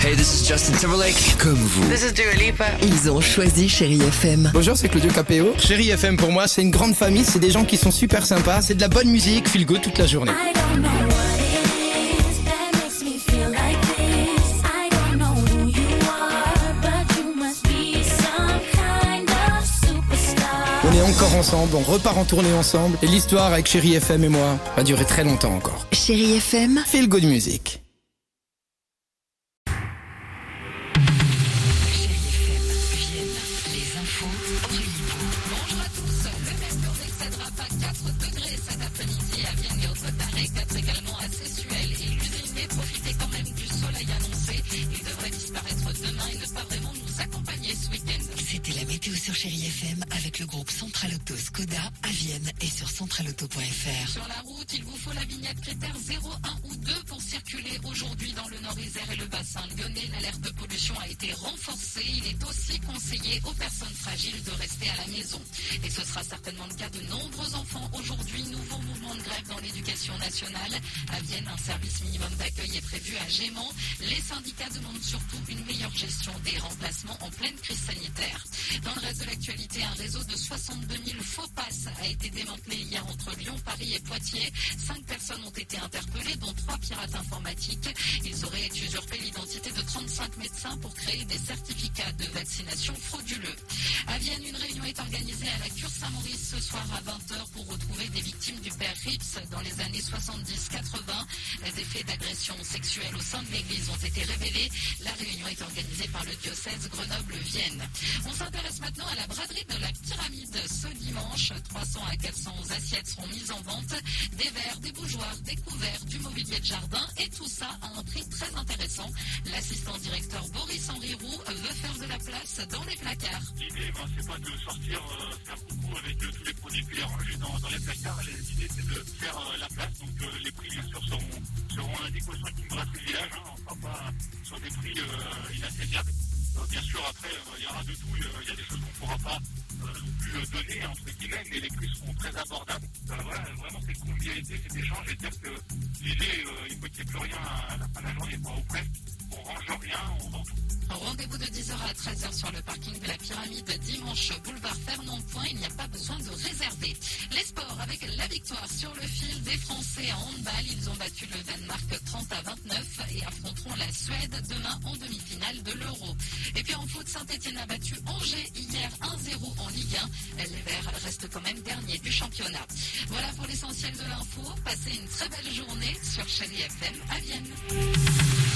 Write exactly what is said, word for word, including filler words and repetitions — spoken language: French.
Hey, this is Justin Timberlake. Comme vous. This is Dua Lipa. Ils ont choisi Chérie F M. Bonjour, c'est Claudio Capéo. Chérie F M pour moi, c'est une grande famille, c'est des gens qui sont super sympas, c'est de la bonne musique, feel good toute la journée. On est encore ensemble, on repart en tournée ensemble, et l'histoire avec Chérie F M et moi va durer très longtemps encore. Chérie F M. Feel good music. Sur Chérie F M avec le groupe Central Auto Skoda à Vienne et sur central auto point f r. Sur la route, il vous faut la vignette critère zéro, un ou deux pour circuler aujourd'hui dans le Nord-Isère et le bassin lyonnais. L'alerte de pollution a été renforcée. Il est aussi conseillé aux personnes fragiles de rester à la maison. Et ce sera certainement le cas de nombreux enfants. Aujourd'hui, nouveau mouvement de grève dans l'éducation nationale. À Vienne, un service minimum d'accueil est prévu à Gémant. Les syndicats demandent surtout une meilleure gestion des remplacements en pleine crise sanitaire. Dans le reste de l'actualité, un réseau de soixante-deux mille faux passes a été démantelé hier entre Lyon, Paris et Poitiers. Cinq personnes ont été interpellées, dont trois pirates informatiques. Ils auraient usurpé l'identité de trente-cinq médecins pour créer des certificats de vaccination frauduleux. À Vienne, une réunion est organisée à la cure Saint-Maurice ce soir à vingt heures pour retrouver des victimes du père Rips dans les années soixante-dix quatre-vingts. Les effets d'agression sexuelle au sein de l'église ont été révélés. La réunion est organisée par le diocèse Grenoble-Vienne. On s'intéresse maintenant à la braderie de la pyramide ce dimanche. trois cents à quatre cents assiettes seront mises en vente. Des verres, des bougeoirs, des couverts, du mobilier de jardin et tout ça à un prix très intéressant. L'assistant directeur Boris-Henri Roux veut faire de la place dans les placards. L'idée, ben, c'est pas de sortir euh, faire coucou avec euh, tous les produits qui sont rangés dans, dans les placards. L'idée, c'est de faire euh, la place. Donc euh, les prix, bien sûr, seront, seront indiqués aux gens qui brassent le village. Hein. On ne fera pas sur des prix euh, inaccessibles. Euh, bien sûr, après, il euh, y aura de tout. Il euh, y a des choses qu'on ne pourra pas euh, non plus euh, donner, entre guillemets, mais les prix seront très abordables. Euh, voilà, vraiment, cette convivialité, cet échange, et dire que l'idée, euh, il faut qu'il n'y ait plus rien à la fin de la journée, pas ou presque. On range rien, on vend tout. Rendez-vous de dix heures à treize heures sur le parking de la Pyramide, dimanche, boulevard Fernand-Point. Il n'y a pas besoin de réserver. Les sports avec la victoire sur le fil des Français en handball. Ils ont battu le Danemark trente à vingt-neuf et affronteront la Suède demain en demi-finale de l'Euro. Et puis en foot, Saint-Etienne a battu Angers hier un zéro en Ligue un. Les Verts restent quand même derniers du championnat. Voilà pour l'essentiel de l'info. Passez une très belle journée sur Chérie F M à Vienne.